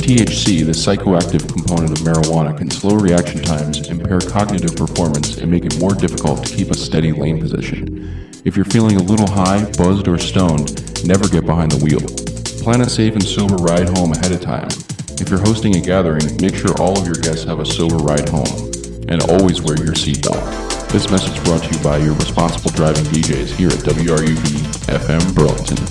THC, the psychoactive component of marijuana, can slow reaction times, impair cognitive performance, and make it more difficult to keep a steady lane position. If you're feeling a little high, buzzed, or stoned, never get behind the wheel. Plan a safe and sober ride home ahead of time. If you're hosting a gathering, make sure all of your guests have a sober ride home. And always wear your seatbelt. This message brought to you by your responsible driving DJs here at WRUV FM Burlington.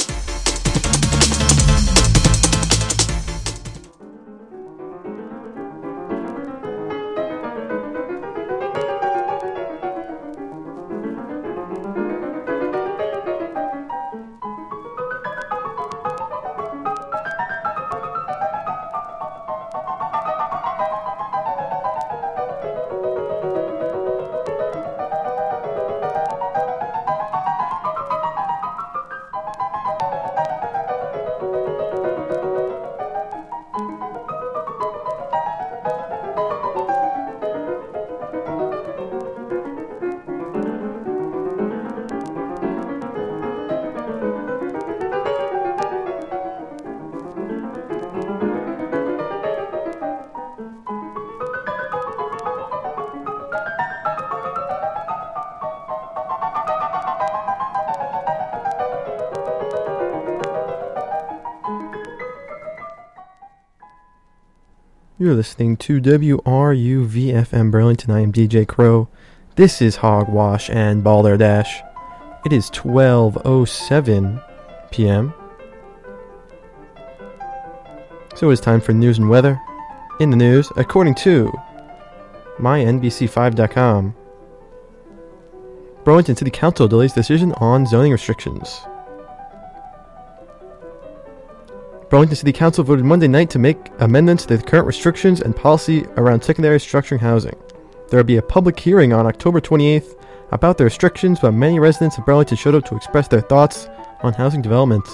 You're listening to WRUV-FM Burlington. I am DJ Crow. This is Hogwash and Balderdash. It is 12:07 p.m. So it's time for news and weather. In the news, according to mynbc5.com, Burlington City Council delays decision on zoning restrictions. Burlington City Council voted Monday night to make amendments to the current restrictions and policy around secondary structuring housing. There will be a public hearing on October 28th about the restrictions, but many residents of Burlington showed up to express their thoughts on housing developments.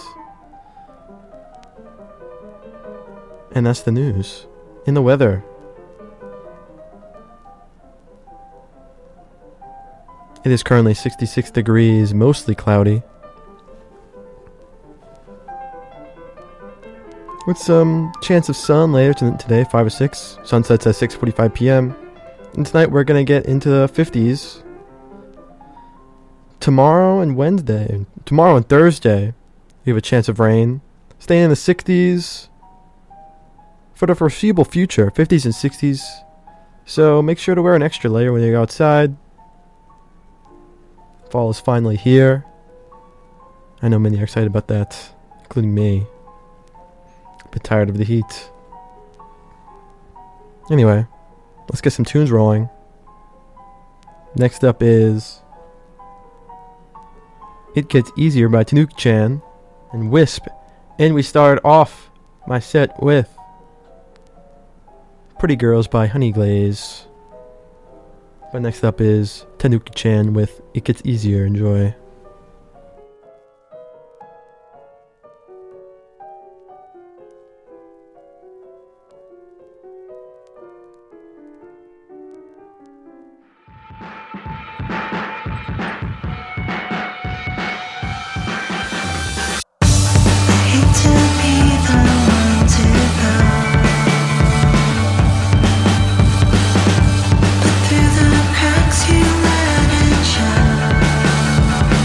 And that's the news. In the weather, it is currently 66 degrees, mostly cloudy, with some chance of sun later today, 5 or 6. Sunsets at 6:45 p.m. And tonight we're going to get into the 50s. Tomorrow and Thursday, we have a chance of rain. Staying in the 60s for the foreseeable future, 50s and 60s. So make sure to wear an extra layer when you go outside. Fall is finally here. I know many are excited about that, including me. Bit tired of the heat. Anyway, let's get some tunes rolling. Next up is It Gets Easier by Tanuki Chan and Wisp. And we start off my set with Pretty Girls by Honey Glaze. But next up is Tanuki Chan with It Gets Easier. Enjoy. Through the cracks you let it show.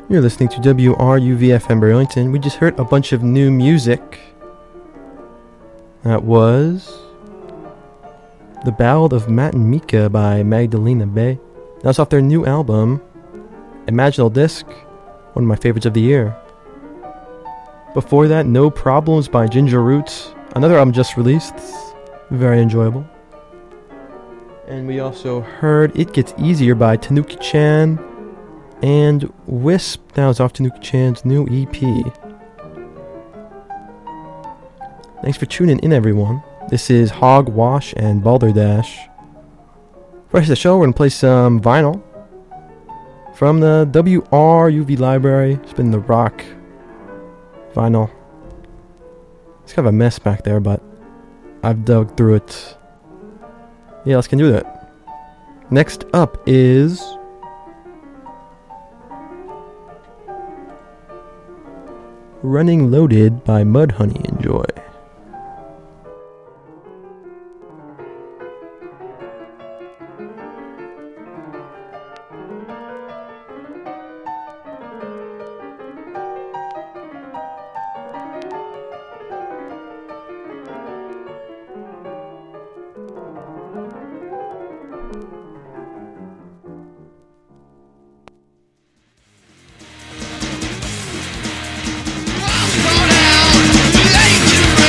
You're listening to WRUV-FM Burlington. We just heard a bunch of new music. That was The Ballad of Matt and Mika by Magdalena Bay. That's off their new album, Imaginal Disc, one of my favorites of the year. Before that, No Problems by Ginger Roots, another album just released, very enjoyable. And we also heard It Gets Easier by Tanuki Chan, and Wisp. Now is off Tanuki Chan's new EP. Thanks for tuning in, everyone. This is Hogwash and Balderdash. For the show, we're going to play some vinyl from the WRUV library. It's been the rock vinyl. It's kind of a mess back there, but I've dug through it. Yeah, let's get do that. Next up is Running Loaded by Mudhoney. Enjoy. Thrown out, late to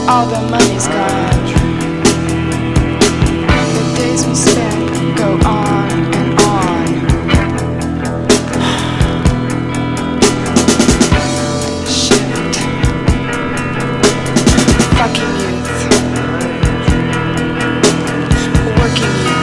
all the money's gone. The days we spent go on and on. Shit. Fucking youth. Working youth.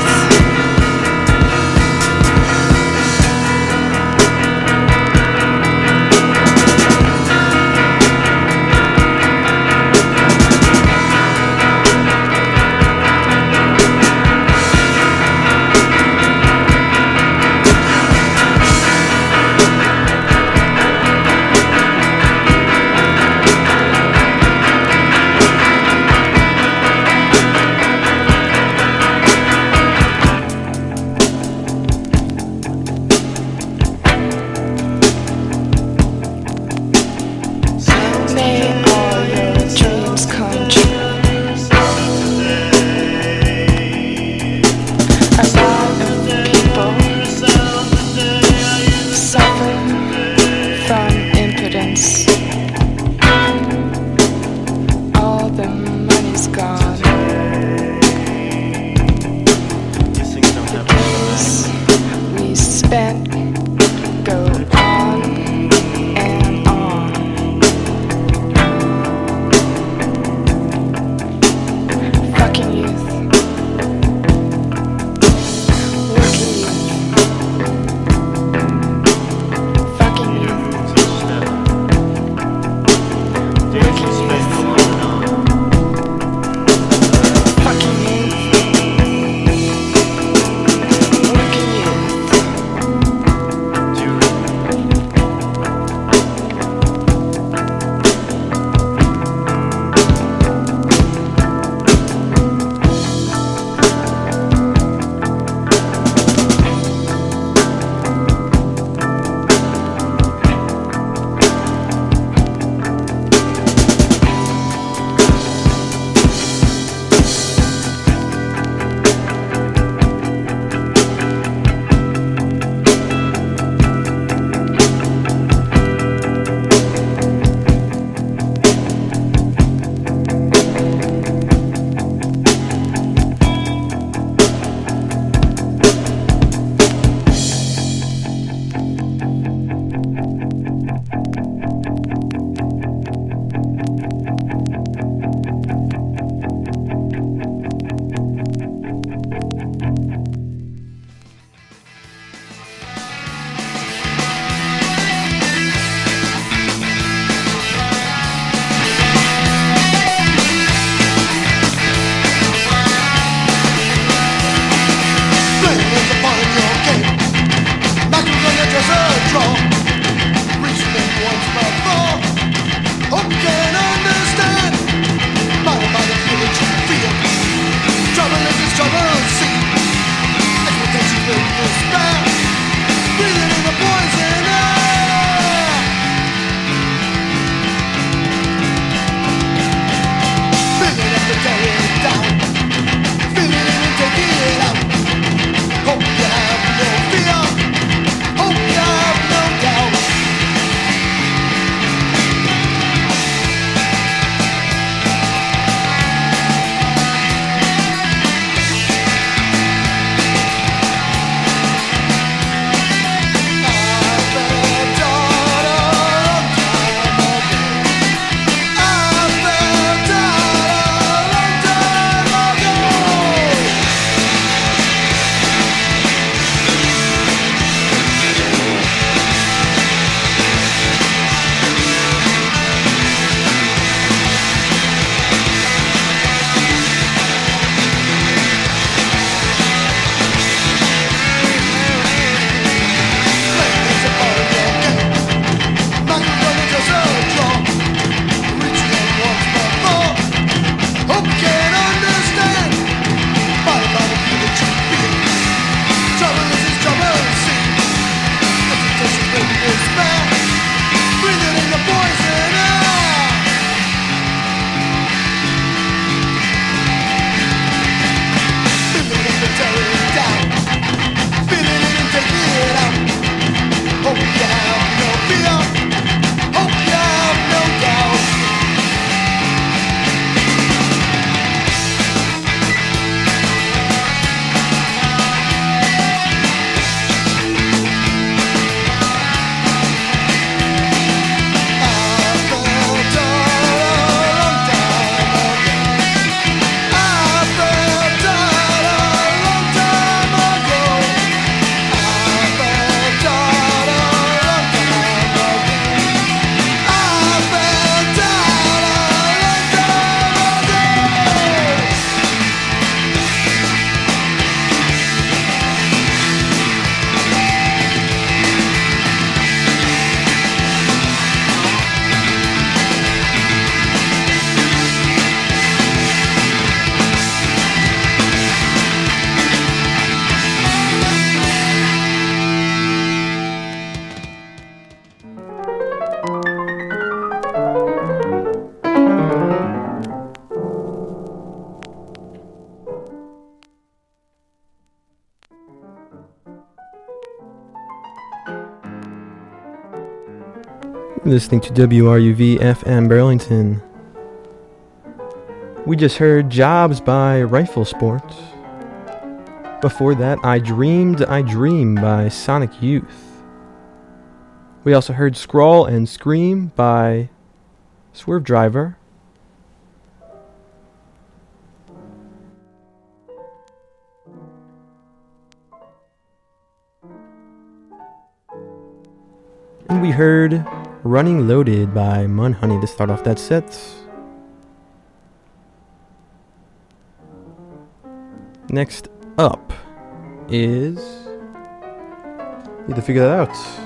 You're listening to WRUV FM Burlington. We just heard Jobs by Rifle Sport. Before that, I Dreamed, I Dream by Sonic Youth. We also heard Scrawl and Scream by Swerve Driver. And we heard Running Loaded by Mudhoney to start off that set. Next up is... Need to figure that out.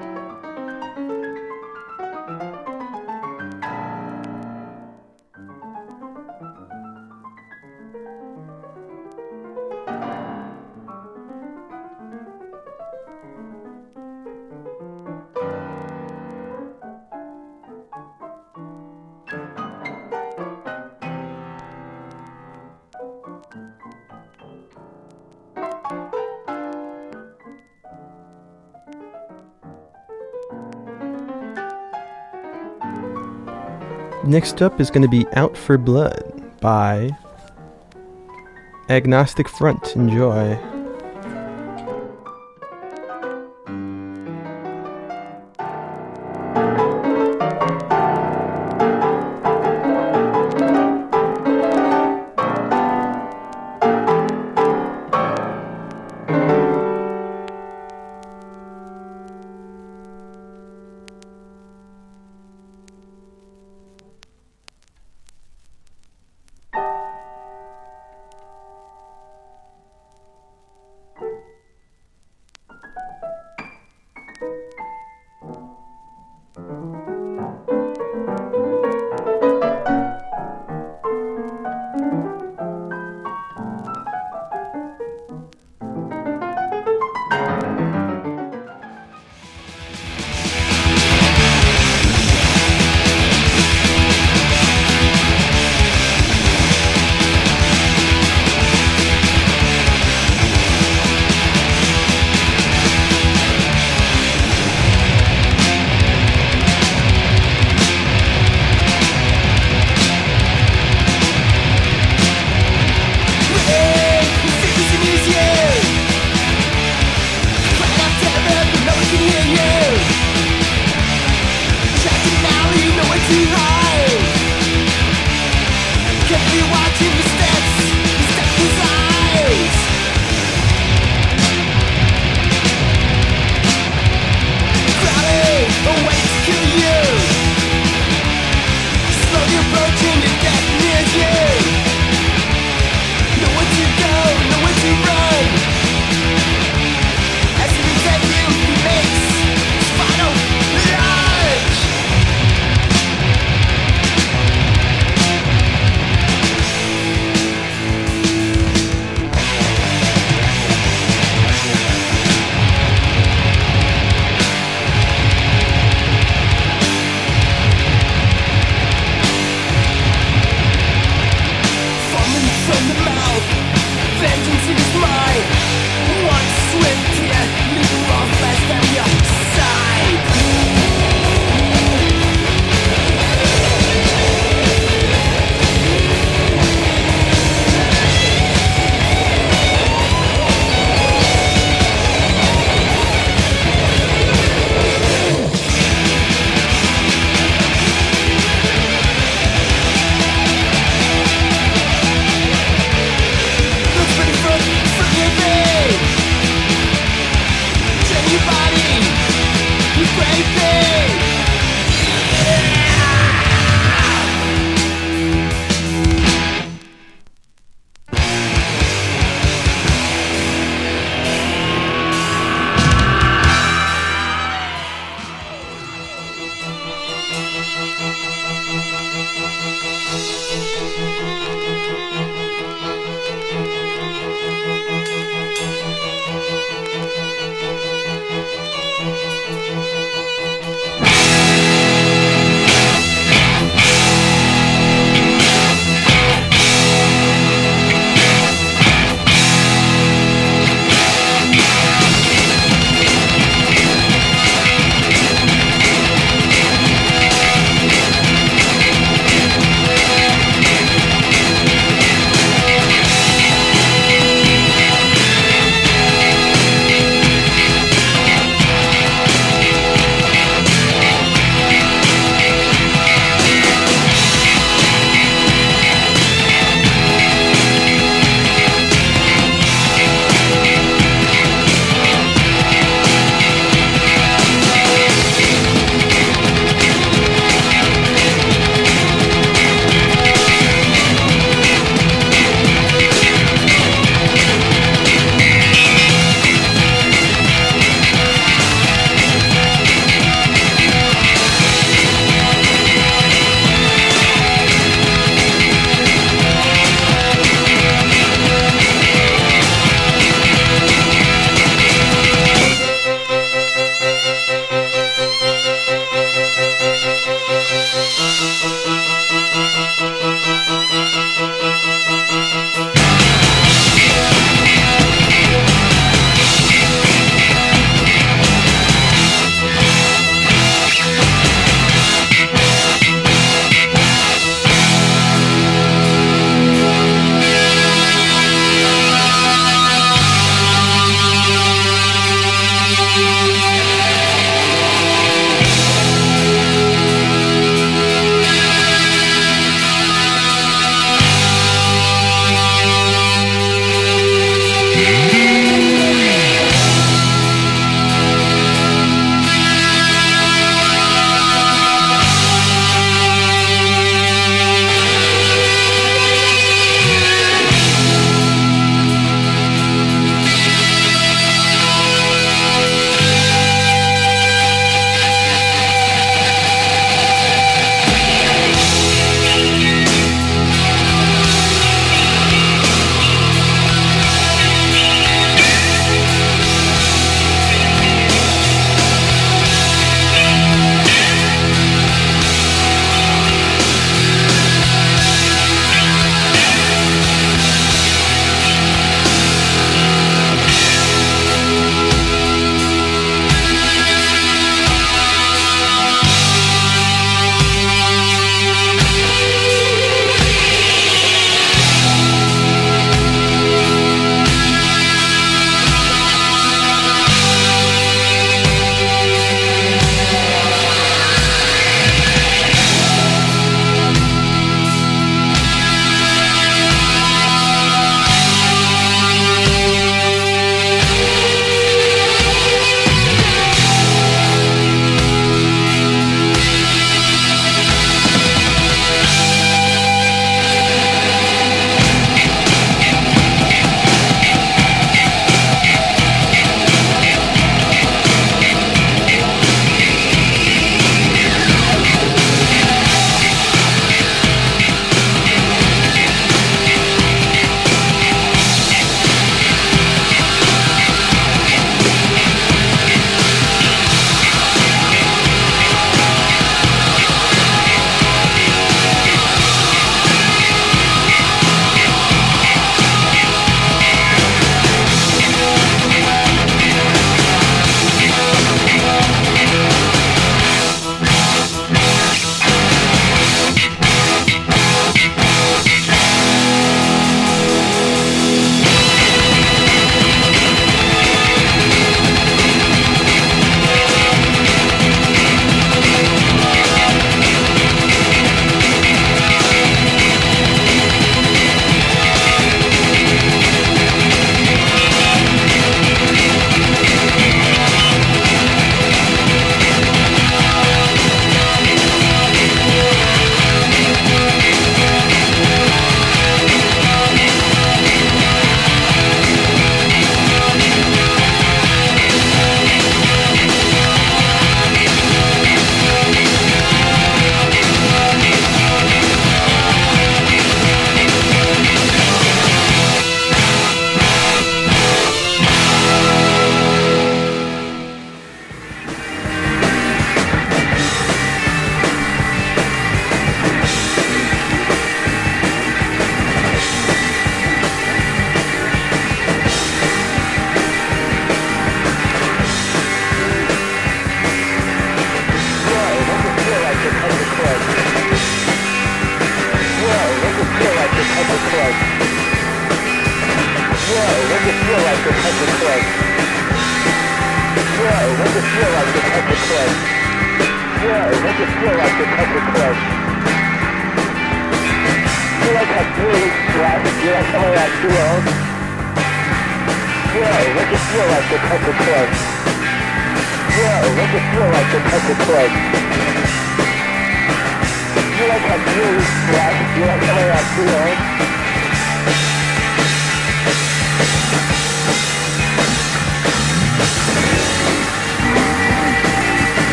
Next up is going to be Out for Blood by Agnostic Front. Enjoy.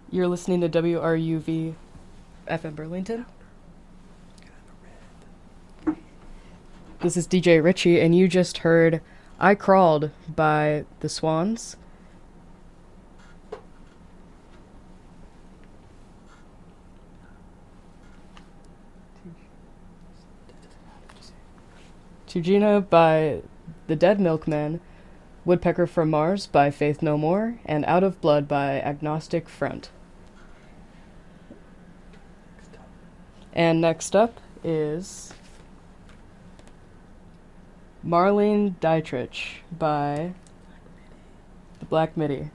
You're listening to WRUV FM Burlington. This is DJ Richie, and you just heard I Crawled by The Swans. Tugina by The Dead Milkmen, Woodpecker from Mars by Faith No More, and Out of Blood by Agnostic Front. And next up is Marlene Dietrich by The Black Midi.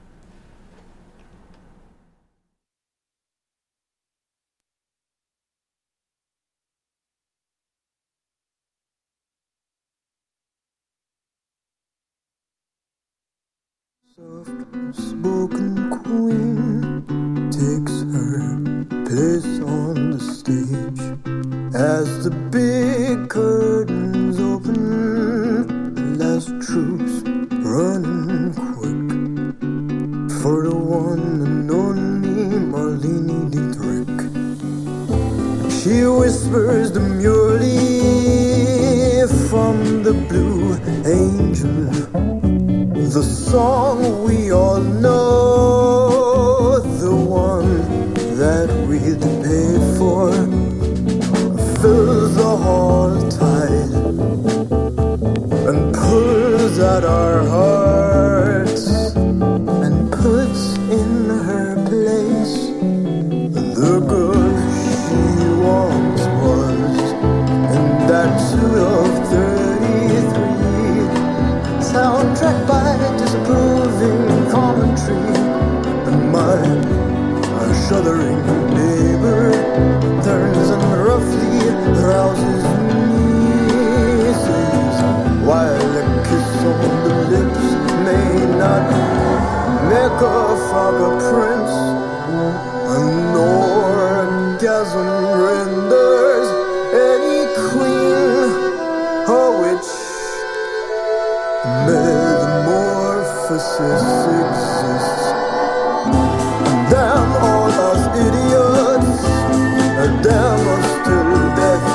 Soft-spoken queen takes her place on the stage as the big curtains open. The last troops running quick for the one and only Marlene Dietrich. She whispers demurely from the Blue Angel, the song we all know, the one that we'd paid for, fills the hall tight and pulls at our hearts and puts in her place the girl she once was in that suit of 33. Soundtrack by disapproving commentary, and my shuddering neighbor turns and roughly rouses nieces, while a kiss on the lips may not make a frog a prince. An orgasm renders any queen a witch. Metamorphosis exists. Damn all us idiots, damn us till death,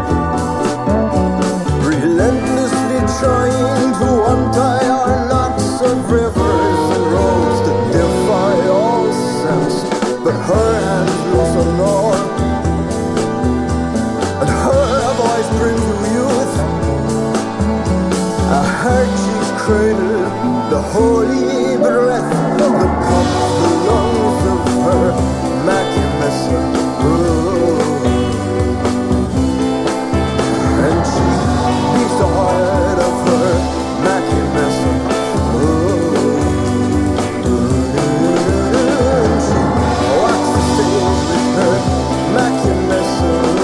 relentlessly trying to untie our knots of rivers and roads that defy all sense. But her hands loosen all, and her voice brings you youth. I heard she's cradle, the holy breath, the pump, the lungs of her Macumessa. And she beats the heart of her Macumessa. And she walks the stage with her Macumessa.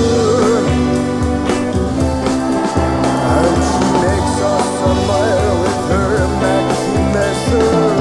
And she makes us admire with her Macumessa.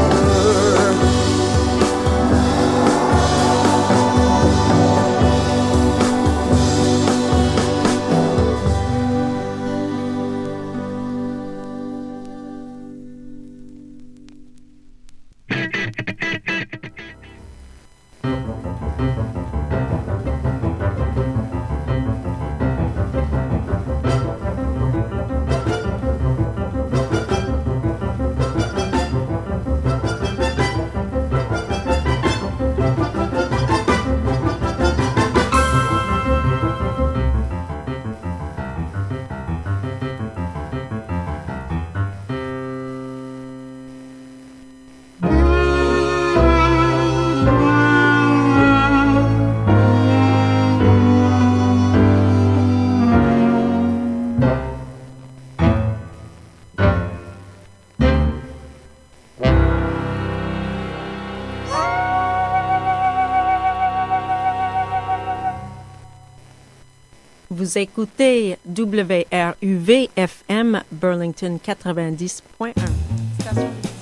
Vous écoutez WRUV FM Burlington 90.1.